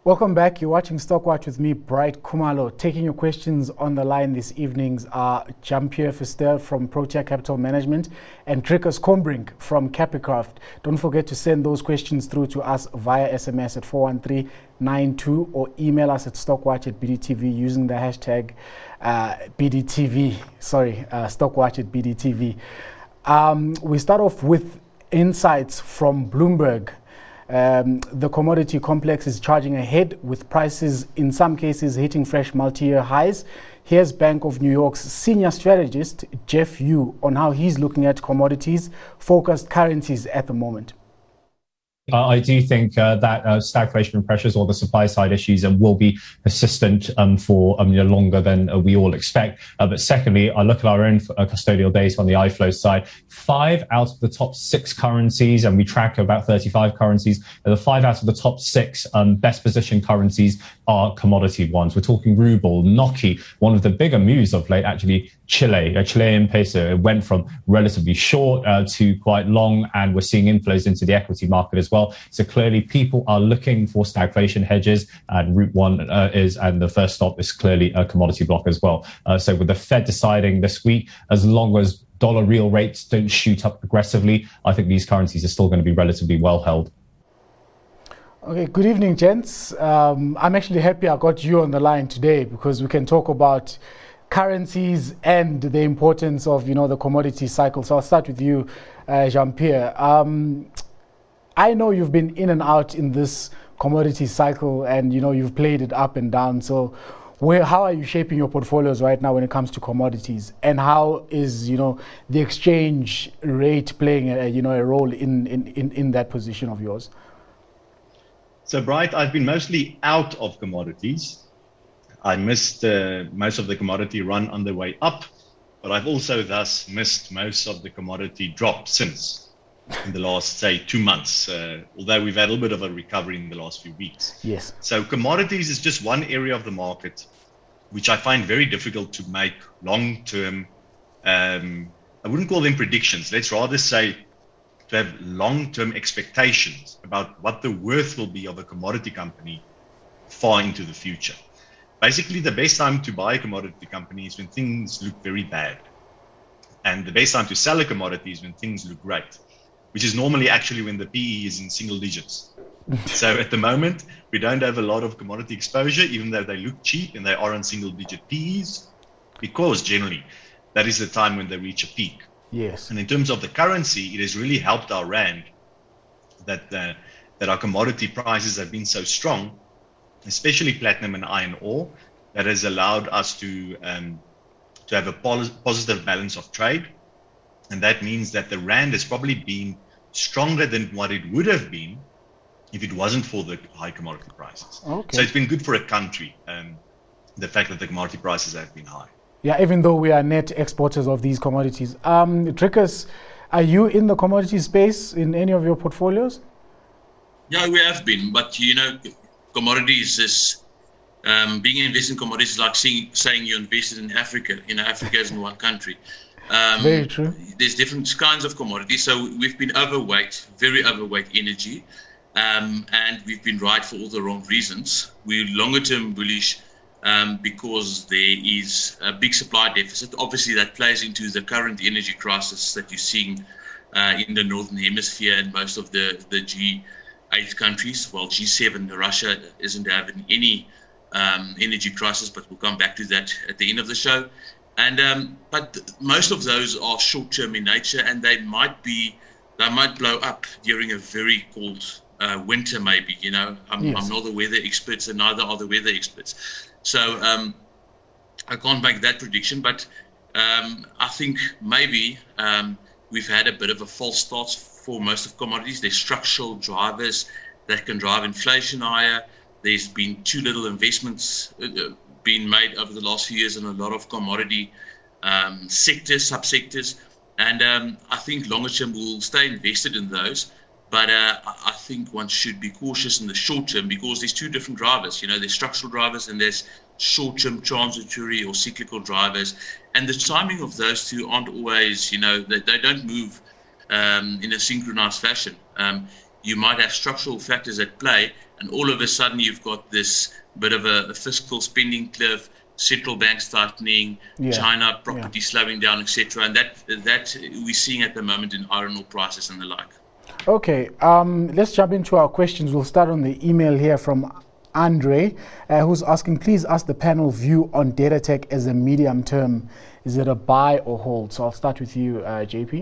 Welcome back. You're watching Stockwatch with me, Bright Khumalo. Taking your questions on the line this evening are Jean-Pierre Verster from Protea Capital Management and Dricus Combrink from Capicraft. Don't forget to send those questions through to us via SMS at 41392 or email us at stockwatch@bdtv using the hashtag BDTV. Stockwatch@bdtv. We start off with insights from Bloomberg. The commodity complex is charging ahead with prices in some cases hitting fresh multi-year highs. Here's Bank of New York's senior strategist, Jeff Yu, on how he's looking at commodities-focused currencies at the moment. I do think that stagflation pressures or the supply side issues will be persistent for longer than we all expect. But secondly, I look at our own custodial data on the iFlow side. 5 out of the top 6 currencies, and we track about 35 currencies, the 5 out of the top 6 best positioned currencies are commodity ones. We're talking ruble, NOK, one of the bigger moves of late, actually, Chile, a Chilean peso. It went from relatively short to quite long, and we're seeing inflows into the equity market as well. So clearly people are looking for stagflation hedges, and Route 1 and the first stop is clearly a commodity block as well. So with the Fed deciding this week, as long as dollar real rates don't shoot up aggressively, I think these currencies are still going to be relatively well held. Okay, good evening, gents. I'm actually happy I got you on the line today because we can talk about currencies and the importance of, the commodity cycle. So I'll start with you, Jean-Pierre. I know you've been in and out in this commodity cycle and, you've played it up and down. So how are you shaping your portfolios right now when it comes to commodities? And how is, the exchange rate playing a role in that position of yours? So, Bright, I've been mostly out of commodities. I missed most of the commodity run on the way up, but I've also thus missed most of the commodity drop since in the last, say, 2 months, although we've had a little bit of a recovery in the last few weeks. Yes. So commodities is just one area of the market which I find very difficult to make long-term, I wouldn't call them predictions, let's rather say to have long-term expectations about what the worth will be of a commodity company far into the future. Basically, the best time to buy a commodity company is when things look very bad. And the best time to sell a commodity is when things look great, which is normally actually when the PE is in single digits. So at the moment, we don't have a lot of commodity exposure, even though they look cheap and they are on single digit PEs, because generally that is the time when they reach a peak. Yes. And in terms of the currency, it has really helped our rand that our commodity prices have been so strong, especially platinum and iron ore, that has allowed us to have a positive balance of trade. And that means that the rand has probably been stronger than what it would have been if it wasn't for the high commodity prices. Okay. So it's been good for a country, the fact that the commodity prices have been high. Yeah, even though we are net exporters of these commodities. Dricus, are you in the commodity space in any of your portfolios? Yeah, we have been, but commodities is being invested in commodities is like saying you invested in Africa. Africa isn't one country. Very true. There's different kinds of commodities. So we've been very overweight energy, and we've been right for all the wrong reasons. We're longer term bullish because there is a big supply deficit. Obviously, that plays into the current energy crisis that you're seeing in the Northern Hemisphere and most of the G8 countries. Well, G7, Russia isn't having any energy crisis, but we'll come back to that at the end of the show. And but most of those are short-term in nature, and they might blow up during a very cold winter, maybe. I'm not the weather experts, and neither are the weather experts. So I can't make that prediction, but I think maybe we've had a bit of a false start for most of commodities. There's structural drivers that can drive inflation higher. There's been too little investments being made over the last few years in a lot of commodity subsectors. And I think longer term we'll stay invested in those. But I think one should be cautious in the short term because there's two different drivers. There's structural drivers and there's short-term transitory or cyclical drivers. And the timing of those two aren't always, they don't move in a synchronized fashion. you might have structural factors at play, and all of a sudden you've got this bit of a fiscal spending cliff, central banks tightening, China property slowing down, etc. And that we're seeing at the moment in iron ore prices and the like. Okay, let's jump into our questions. We'll start on the email here from Andre, who's asking, please ask the panel view on Datatec as a medium term. Is it a buy or hold? So I'll start with you, JP.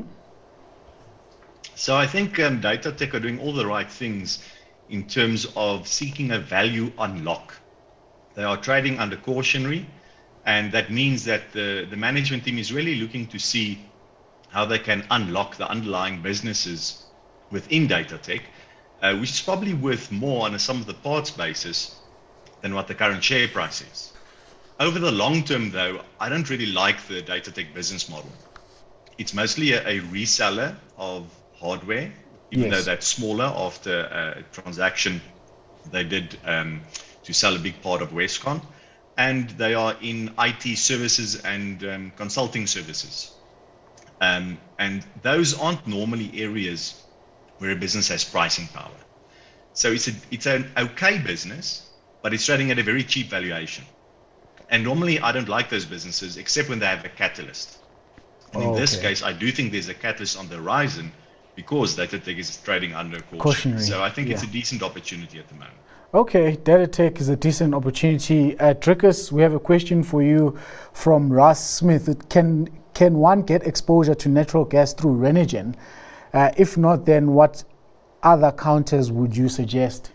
So I think Datatec are doing all the right things in terms of seeking a value unlock. They are trading under cautionary, and that means that the management team is really looking to see how they can unlock the underlying businesses within Datatec, which is probably worth more on a sum of the parts basis than what the current share price is. Over the long term, though, I don't really like the Datatec business model. It's mostly a reseller of hardware, even though that's smaller after a transaction they did to sell a big part of Westcon. And they are in IT services and consulting services. And those aren't normally areas where a business has pricing power. So it's an okay business, but it's trading at a very cheap valuation. And normally I don't like those businesses except when they have a catalyst. And in this case, I do think there's a catalyst on the horizon because Datatec is trading under caution. So I think it's a decent opportunity at the moment. Okay, Datatec is a decent opportunity. Drickus, we have a question for you from Russ Smith. Can one get exposure to natural gas through Renergen? If not, then what other counters would you suggest?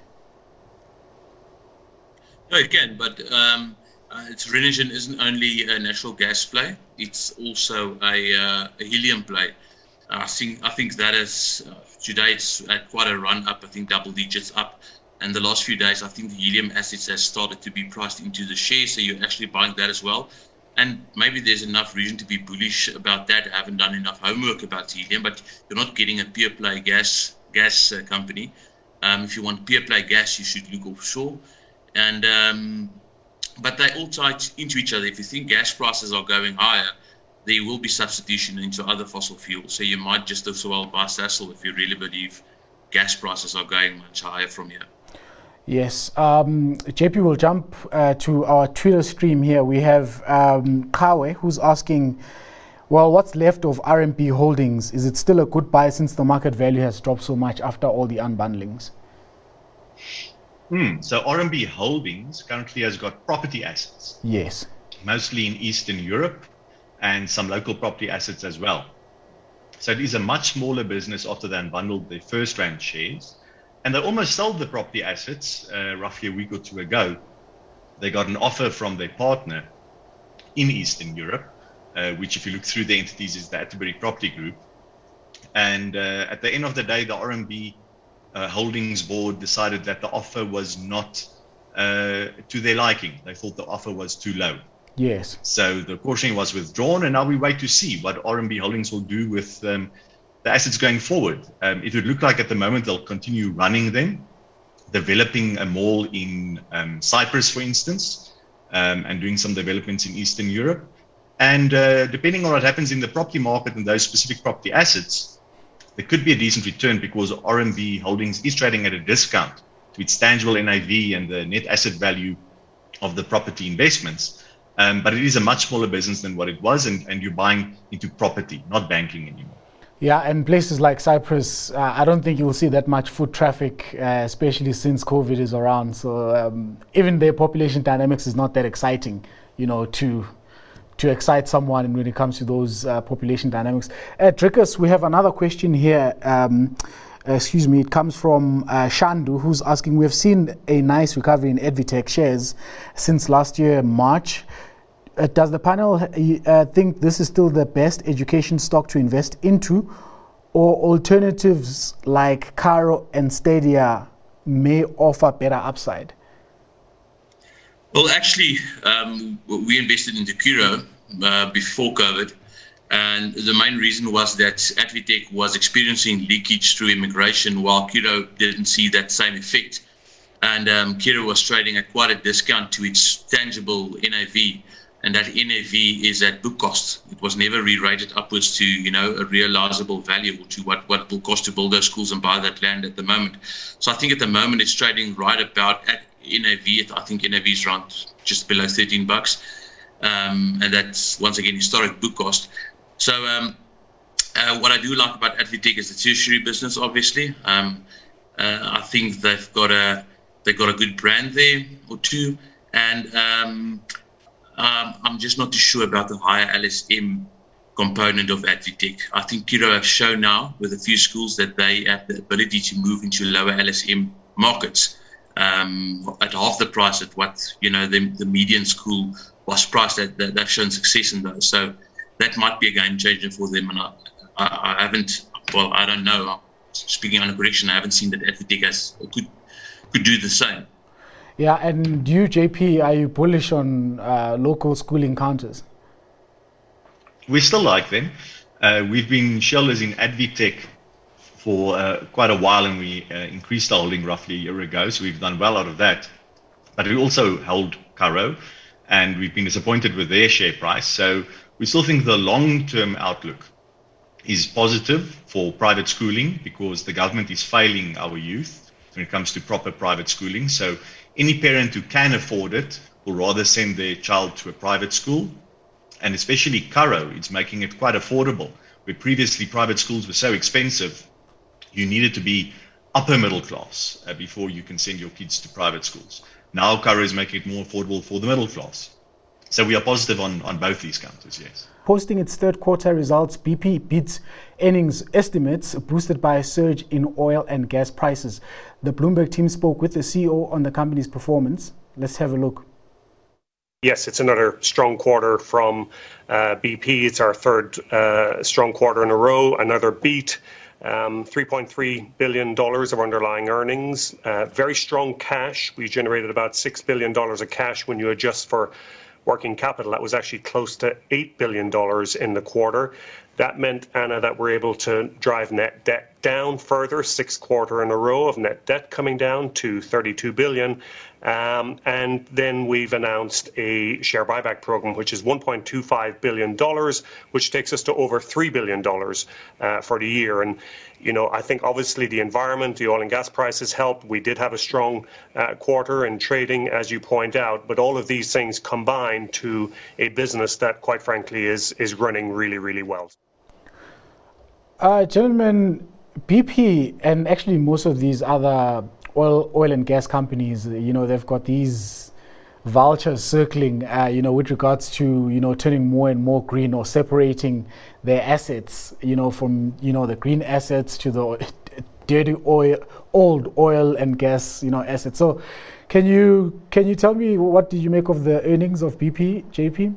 No, it can, but Renergen isn't only a natural gas play; it's also a helium play. I think that is today it's at quite a run up. I think double digits up. And the last few days, I think the helium assets has started to be priced into the share, so you're actually buying that as well. And maybe there's enough reason to be bullish about that. I haven't done enough homework about helium, but you're not getting a pure play gas company. If you want pure play gas, you should look offshore. And but they all tie into each other. If you think gas prices are going higher, there will be substitution into other fossil fuels. So you might just as well buy Sasol if you really believe gas prices are going much higher from here. Yes, JP will jump to our Twitter stream here. We have Kawe, who's asking, well, what's left of RMB Holdings? Is it still a good buy since the market value has dropped so much after all the unbundlings? So RMB Holdings currently has got property assets. Yes. Mostly in Eastern Europe and some local property assets as well. So it is a much smaller business after they unbundled their first round shares. And they almost sold the property assets roughly a week or two ago. They got an offer from their partner in Eastern Europe, which if you look through the entities is the Atterbury Property Group. And at the end of the day, the RMB Holdings board decided that the offer was not to their liking. They thought the offer was too low. Yes. So the cautioning was withdrawn, and now we wait to see what RMB Holdings will do with the assets going forward. It would look like at the moment they'll continue running them, developing a mall in Cyprus, for instance, and doing some developments in Eastern Europe. And depending on what happens in the property market and those specific property assets, there could be a decent return because RMB Holdings is trading at a discount to its tangible NAV and the net asset value of the property investments. But it is a much smaller business than what it was, and you're buying into property, not banking anymore. Yeah, and places like Cyprus, I don't think you'll see that much foot traffic, especially since COVID is around. So even their population dynamics is not that exciting, to excite someone when it comes to those population dynamics. Drickus, we have another question here. It comes from Shandu, who's asking, we have seen a nice recovery in Edvitec shares since last year, March. Does the panel think this is still the best education stock to invest into, or alternatives like Caro and Stadia may offer better upside? Well, actually, we invested into Curro before COVID, and the main reason was that Advitec was experiencing leakage through immigration, while Curro didn't see that same effect. And Curro was trading at quite a discount to its tangible NAV. and that NAV is at book cost. It was never re-rated upwards to, a realizable value or to what will cost to build those schools and buy that land at the moment. So I think at the moment it's trading right about at NAV. I think NAV is around just below $13, and that's once again historic book cost. So what I do like about ADvTECH is the tertiary business. Obviously, I think they've got a good brand there or two, and I'm just not too sure about the higher LSM component of ADvTECH. I think Curro have shown now with a few schools that they have the ability to move into lower LSM markets at half the price at what the median school was priced at. They've shown success in those, so that might be a game changer for them. And I haven't. Well, I don't know. Speaking on a correction, I haven't seen that ADvTECH could do the same. Yeah, and you, JP, are you bullish on local school encounters? We still like them. We've been shareholders in ADvTECH for quite a while, and we increased our holding roughly a year ago, so we've done well out of that. But we also held Curro, and we've been disappointed with their share price. So we still think the long-term outlook is positive for private schooling because the government is failing our youth when it comes to proper private schooling. So any parent who can afford it will rather send their child to a private school. And especially Curro, it's making it quite affordable. Where previously private schools were so expensive, you needed to be upper middle class before you can send your kids to private schools. Now Curro is making it more affordable for the middle class. So we are positive on both these counters, yes. Posting its third quarter results, BP beats earnings estimates boosted by a surge in oil and gas prices. The Bloomberg team spoke with the CEO on the company's performance. Let's have a look. Yes, it's another strong quarter from BP. It's our third strong quarter in a row, another beat. $3.3 billion of underlying earnings. Very strong cash. We generated about $6 billion of cash when you adjust for working capital. That was actually close to $8 billion in the quarter. That meant, Anna, that we're able to drive net debt down further, sixth quarter in a row of net debt coming down to $32 billion. And then we've announced a share buyback program, which is $1.25 billion, which takes us to over $3 billion for the year. And, I think obviously the environment, the oil and gas prices helped. We did have a strong quarter in trading, as you point out, but all of these things combine to a business that, quite frankly, is running really, really well. Gentlemen, BP and actually most of these other oil and gas companies, they've got these vultures circling, with regards to, turning more and more green or separating their assets, from, the green assets to the dirty old oil and gas, assets. So can you tell me what did you make of the earnings of BP, JP?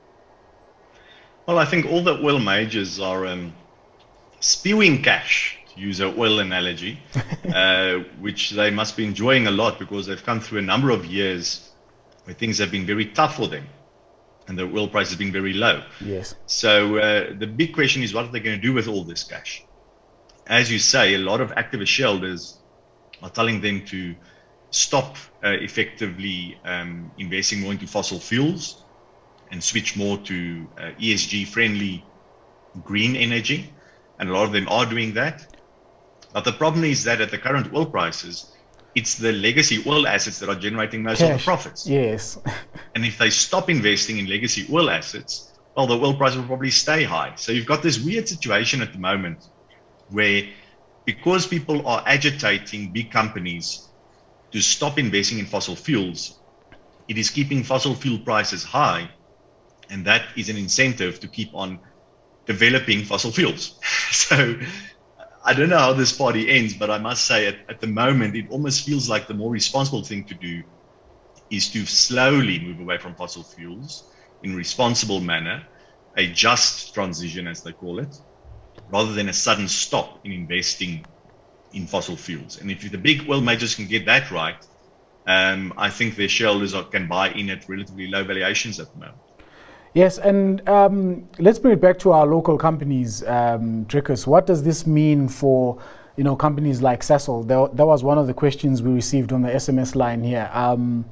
Well, I think all the oil majors are spewing cash, to use an oil analogy, which they must be enjoying a lot because they've come through a number of years where things have been very tough for them and the oil price has been very low. Yes. So the big question is what are they going to do with all this cash? As you say, a lot of activist shareholders are telling them to stop effectively investing more into fossil fuels and switch more to ESG-friendly green energy. And a lot of them are doing that. But the problem is that at the current oil prices, it's the legacy oil assets that are generating most of the profits. Yes. And if they stop investing in legacy oil assets, well, the oil price will probably stay high. So you've got this weird situation at the moment where because people are agitating big companies to stop investing in fossil fuels, it is keeping fossil fuel prices high. And that is an incentive to keep on developing fossil fuels. So I don't know how this party ends, but I must say at the moment, it almost feels like the more responsible thing to do is to slowly move away from fossil fuels in a responsible manner, a just transition, as they call it, rather than a sudden stop in investing in fossil fuels. And if the big oil majors can get that right, I think their shareholders can buy in at relatively low valuations at the moment. Yes, and let's bring it back to our local companies, Dricus. What does this mean for, companies like Sasol? That was one of the questions we received on the SMS line here.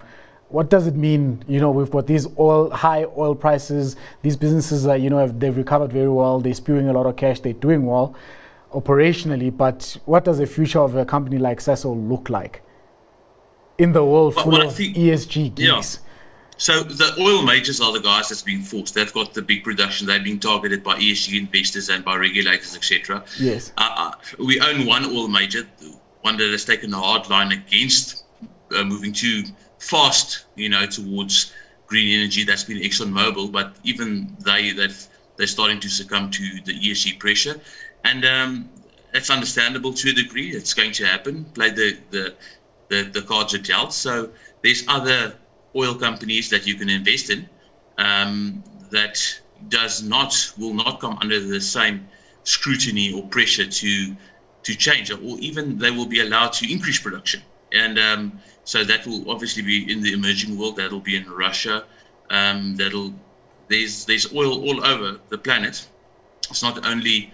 What does it mean? We've got these high oil prices. These businesses are, they've recovered very well. They're spewing a lot of cash. They're doing well operationally. But what does the future of a company like Sasol look like in the world full of ESG geeks? Yeah. So the oil majors are the guys that's being forced. They've got the big production. They're being targeted by ESG investors and by regulators, etc. Yes. We own one oil major, one that has taken a hard line against moving too fast, towards green energy. That's been ExxonMobil, but even they're starting to succumb to the ESG pressure, and it's understandable to a degree. It's going to happen. Play the cards are dealt. So there's other oil companies that you can invest in that will not come under the same scrutiny or pressure to change, or even they will be allowed to increase production. And so that will obviously be in the emerging world. That'll be in Russia. There's oil all over the planet. It's not only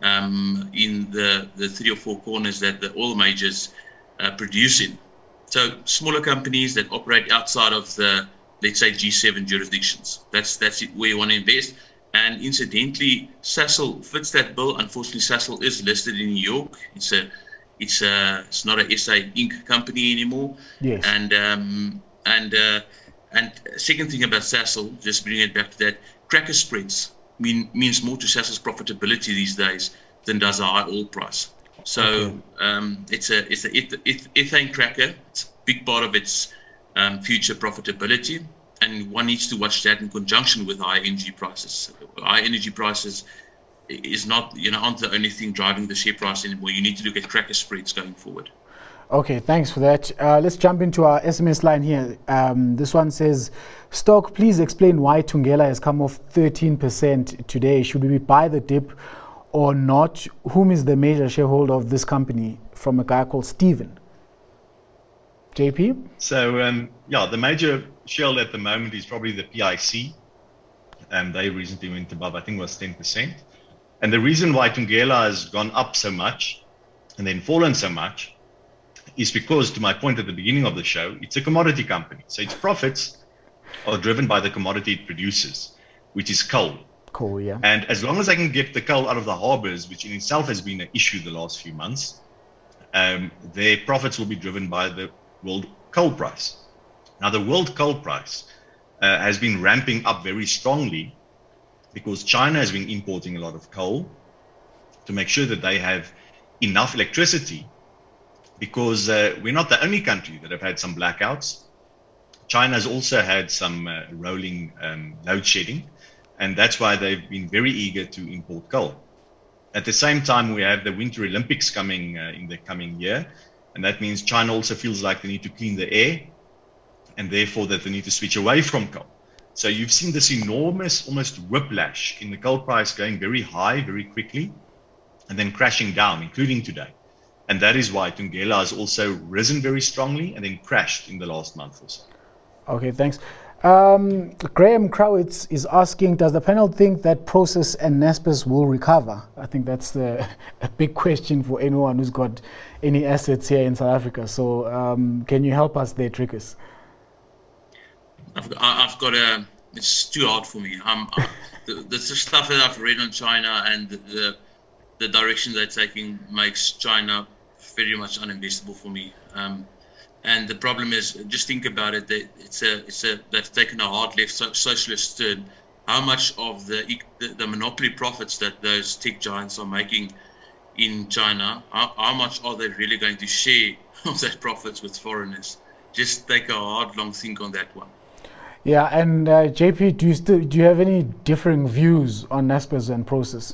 in the 3 or 4 corners that the oil majors produce in. So smaller companies that operate outside of the, let's say, G7 jurisdictions. That's where you want to invest. And incidentally, Sasol fits that bill. Unfortunately, Sasol is listed in New York. It's not a SA Inc. company anymore. Yes. And second thing about Sasol, just bringing it back to that, cracker spreads means more to Sasol's profitability these days than does a high oil price. So it's a ethane cracker. It's a big part of its future profitability, and one needs to watch that in conjunction with high energy prices. High energy prices is not, aren't the only thing driving the share price anymore. You need to look at cracker spreads going forward. Okay, thanks for that. Let's jump into our SMS line here. This one says, Stock, please explain why Thungela has come off 13% today. Should we buy the dip or not? Whom is the major shareholder of this company? From a guy called Stephen. JP? So, the major shareholder at the moment is probably the PIC. They recently went above, I think it was 10%. And the reason why Thungela has gone up so much and then fallen so much is because, to my point at the beginning of the show, it's a commodity company. So its profits are driven by the commodity it produces, which is coal. Coal, yeah. And as long as I can get the coal out of the harbors, which in itself has been an issue the last few months, their profits will be driven by the world coal price. Now, the world coal price has been ramping up very strongly because China has been importing a lot of coal to make sure that they have enough electricity, because we're not the only country that have had some blackouts. China has also had some rolling load shedding, and that's why they've been very eager to import coal. At the same time, we have the Winter Olympics coming in the coming year, and that means China also feels like they need to clean the air, and therefore that they need to switch away from coal. So you've seen this enormous, almost whiplash in the coal price going very high very quickly and then crashing down, including today. And that is why Thungela has also risen very strongly and then crashed in the last month or so. Okay, thanks. Graham Crowitz is asking, does the panel think that Prosus and Naspers will recover? I think that's a big question for anyone who's got any assets here in South Africa. So can you help us there, Trikus? I've got it's too hard for me. The stuff that I've read on China and the direction they're taking makes China very much uninvestable for me. And the problem is, just think about it. They've taken a hard left socialist turn. How much of the monopoly profits that those tech giants are making in China, how much are they really going to share of that profits with foreigners? Just take a hard, long think on that one. Yeah, and JP, do you have any differing views on Naspers and Prosus?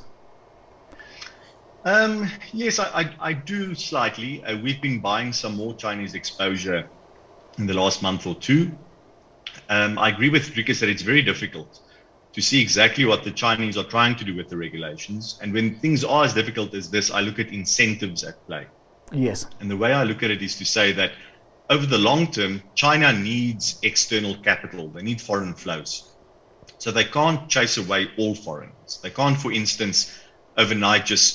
Yes, I do slightly. We've been buying some more Chinese exposure in the last month or two. I agree with Rikus that it's very difficult to see exactly what the Chinese are trying to do with the regulations. And when things are as difficult as this, I look at incentives at play. Yes. And the way I look at it is to say that over the long term, China needs external capital. They need foreign flows. So they can't chase away all foreigners. They can't, for instance, overnight just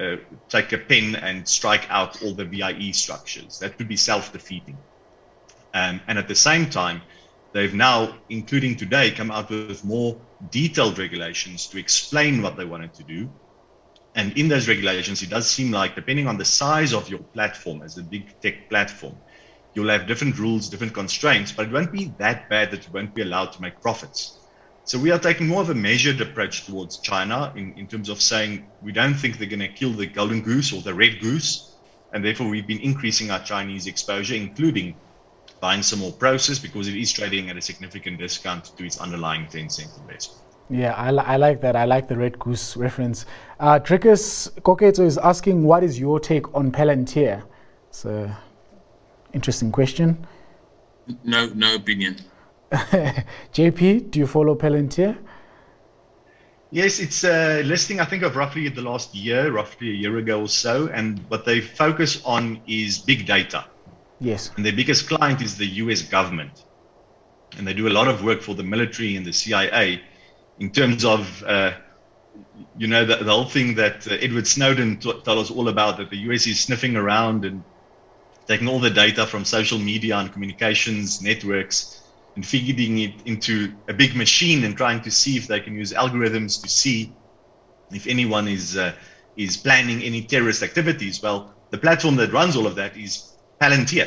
take a pen and strike out all the VIE structures. That would be self-defeating. And at the same time, they've now, including today, come out with more detailed regulations to explain what they wanted to do. And in those regulations, it does seem like, depending on the size of your platform as a big tech platform, you'll have different rules, different constraints, but it won't be that bad that you won't be allowed to make profits. So we are taking more of a measured approach towards China in terms of saying we don't think they're going to kill the golden goose or the red goose. And therefore, we've been increasing our Chinese exposure, including buying some more Prosus because it is trading at a significant discount to its underlying Tencent investment. Yeah, I like that. I like the red goose reference. Drickus Koketso is asking, what is your take on Palantir? It's an interesting question. No opinion. JP, do you follow Palantir? Yes, it's a listing, I think, of roughly the last year, roughly a year ago or so. And what they focus on is big data. Yes. And their biggest client is the US government. And they do a lot of work for the military and the CIA in terms of, the whole thing that Edward Snowden told us all about, that the US is sniffing around and taking all the data from social media and communications networks and feeding it into a big machine and trying to see if they can use algorithms to see if anyone is planning any terrorist activities. Well, the platform that runs all of that is Palantir.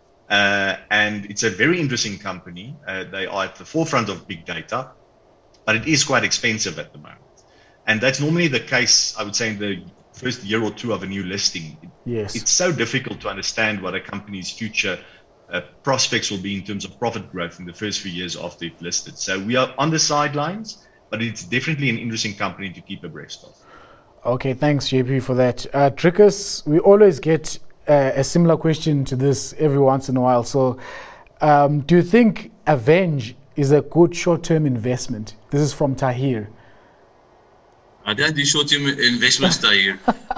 And it's a very interesting company. They are at the forefront of big data, but it is quite expensive at the moment. And that's normally the case, I would say, in the first year or two of a new listing. Yes. It's so difficult to understand what a company's future prospects will be in terms of profit growth in the first few years after it's listed. So we are on the sidelines, but it's definitely an interesting company to keep abreast of. Okay, thanks, JP, for that. Drickus, we always get a similar question to this every once in a while. So do you think Aveng is a good short-term investment? This is from Tahir. I don't do short-term investments, Tahir.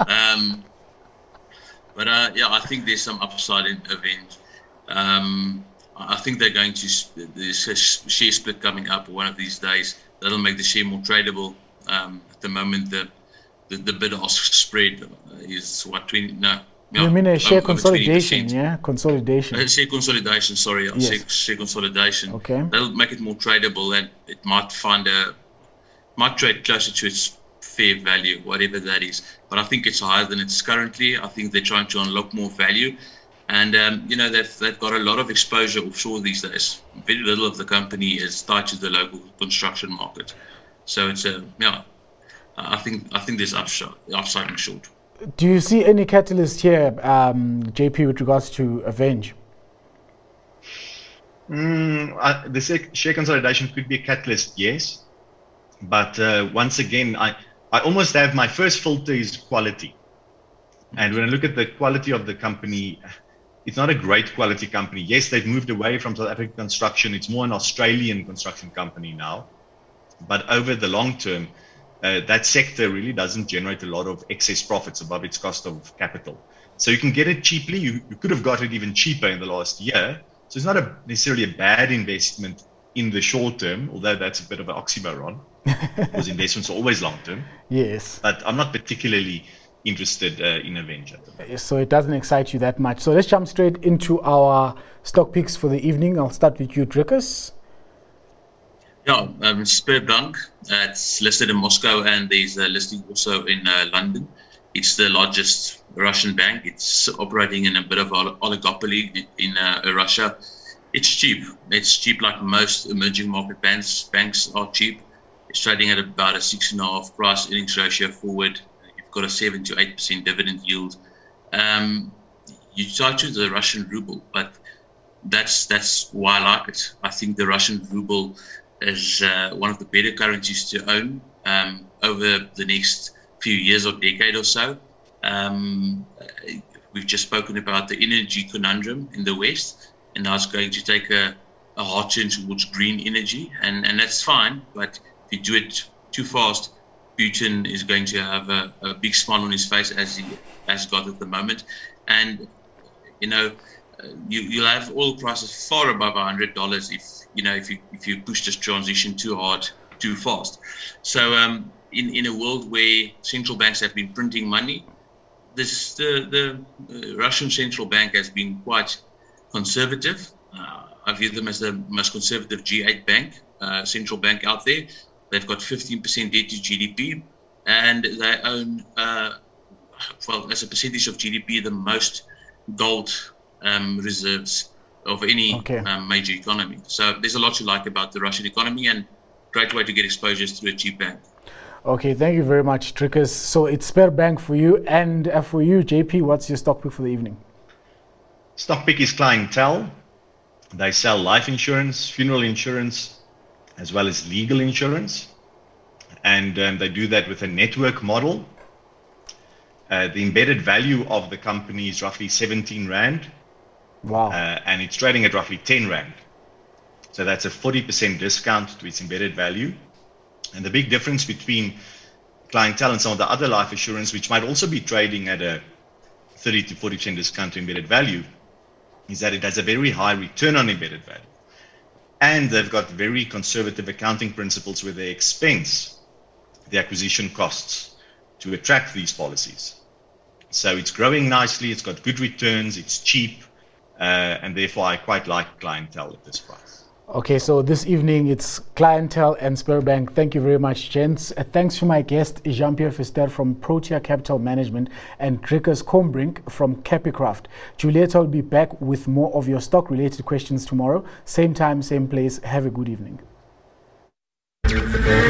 But I think there's some upside in Aveng. I think they're going to, there's a share split coming up one of these days. That'll make the share more tradable. At the moment, the bid-ask spread is what, 20? No. You mean a share consolidation, yeah? Consolidation. Share consolidation, sorry. Yes. Share consolidation. Okay. That'll make it more tradable, and it might trade closer to its fair value, whatever that is. But I think it's higher than it's currently. I think they're trying to unlock more value. And, they've got a lot of exposure offshore these days. Very little of the company is tied to the local construction market. So it's I think there's upside in short. Do you see any catalyst here, JP, with regards to Aveng? The share consolidation could be a catalyst, yes. But once again, I almost have my first filter is quality. And when I look at the quality of the company, it's not a great quality company. Yes, they've moved away from South African construction. It's more an Australian construction company now. But over the long term, that sector really doesn't generate a lot of excess profits above its cost of capital. So you can get it cheaply. You could have got it even cheaper in the last year. So it's not necessarily a bad investment in the short term, although that's a bit of an oxymoron because investments are always long term. Yes. But I'm not particularly interested in Aveng. So it doesn't excite you that much. So let's jump straight into our stock picks for the evening. I'll start with you, Drickus. Yeah, Sberbank, it's listed in Moscow, and there's a listing also in London. It's the largest Russian bank. It's operating in a bit of oligopoly in Russia. It's cheap. It's cheap like most emerging market banks. Banks are cheap. It's trading at about a 6.5 price earnings ratio forward. You've got a 7 to 8% dividend yield. You tied to the Russian ruble, but that's why I like it. I think the Russian ruble is one of the better currencies to own over the next few years or decade or so. We've just spoken about the energy conundrum in the West, and now it's going to take a hard turn towards green energy, and that's fine. But if you do it too fast, Putin is going to have a big smile on his face as he has got at the moment. And, you'll have oil prices far above $100 if you push this transition too hard, too fast. So in a world where central banks have been printing money, the Russian central bank has been quite conservative. I view them as the most conservative G8 bank, central bank out there. They've got 15% debt to GDP, and they own, as a percentage of GDP, the most gold reserves of any major economy. So there's a lot to like about the Russian economy, and great way to get exposures through a cheap bank. Okay, thank you very much, Trickers. So it's Sberbank for you, and for you, JP, what's your stock pick for the evening? Stock pick is Clientele. They sell life insurance, funeral insurance, as well as legal insurance. And they do that with a network model. The embedded value of the company is roughly 17 Rand. Wow. And it's trading at roughly 10 Rand. So that's a 40% discount to its embedded value. And the big difference between Clientele and some of the other life insurance, which might also be trading at a 30 to 40% discount to embedded value, is that it has a very high return on embedded value. And they've got very conservative accounting principles where they expense the acquisition costs to attract these policies. So it's growing nicely, it's got good returns, it's cheap, and therefore I quite like Clientele at this price. Okay, so this evening it's Clientele and Sberbank. Thank you very much, gents. Thanks to my guest, Jean-Pierre Verster from Protea Capital Management and Trickers Combrink from Capicraft. Julieta will be back with more of your stock-related questions tomorrow. Same time, same place. Have a good evening.